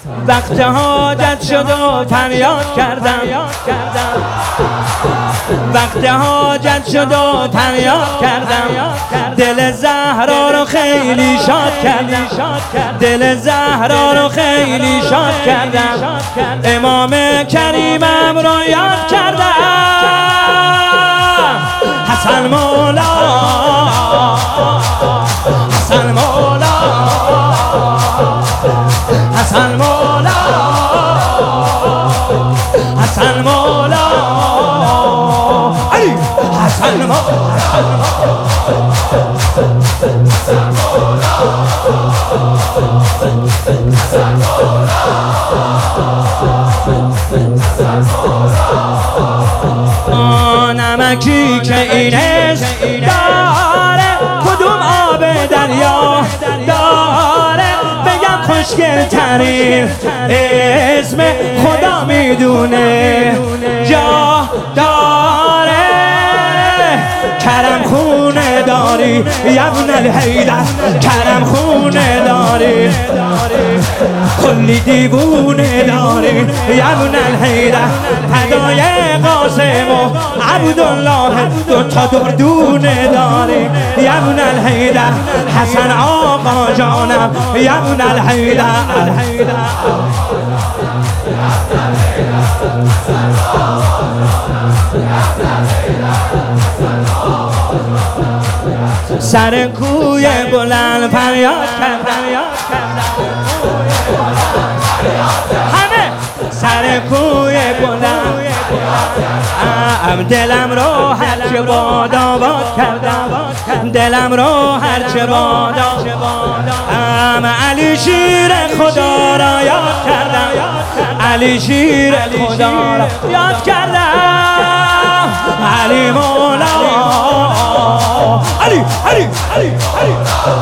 وقت حاجت شد و فریاد کردم، وقت حاجت شد و فریاد کردم، دل زهرا رو خیلی شاد کردم، دل زهرا رو خیلی شاد کردم، امام کریمم رو یاد کردم، حسن مولا، حسن مولا، حسن مولا، حسن مولا، علی حسن مولا، نمکی که اینش داره کدوم آب دریا داره، بگم خوشگل ترین اسم خدا میدونه جا داره، کرم خونه داری یبن الحیدر، کرم خونه داری کلی دیوونه داری یبن الحیدر، فدای قاسم و عبدالله دوتا دردونه داری یبن الحیدر، حسن آقا جانم یبن الحیدر. سر کوی بلند فریاد کردم، همه سر کوی بلند، دلم رو هرچه باد آباد کردم، دلم رو هرچه باد علی شیر خدا را یاد کردم، علی شیر خدا را یاد کردم، علی مولا، علی علی علی علی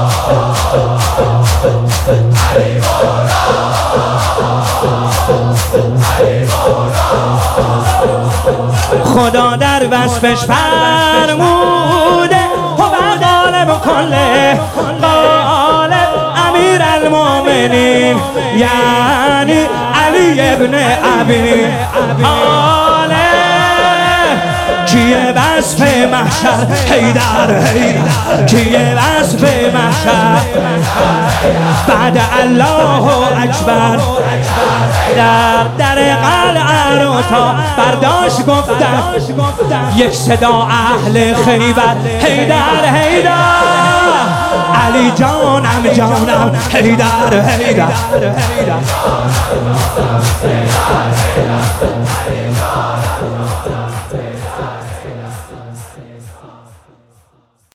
خدا در وصفش فرموده هو غالب کله غالب امیر المؤمنین یعنی علی ابن ابی طالب، کیه وصف محشر حیدر حیدر، کیه وصف محشر بعد الله اکبر، در قلعه رو تا برداشت گفتم یک صدا اهل خیبر حیدر حیدر، علی جانم جانم حیدر حیدر.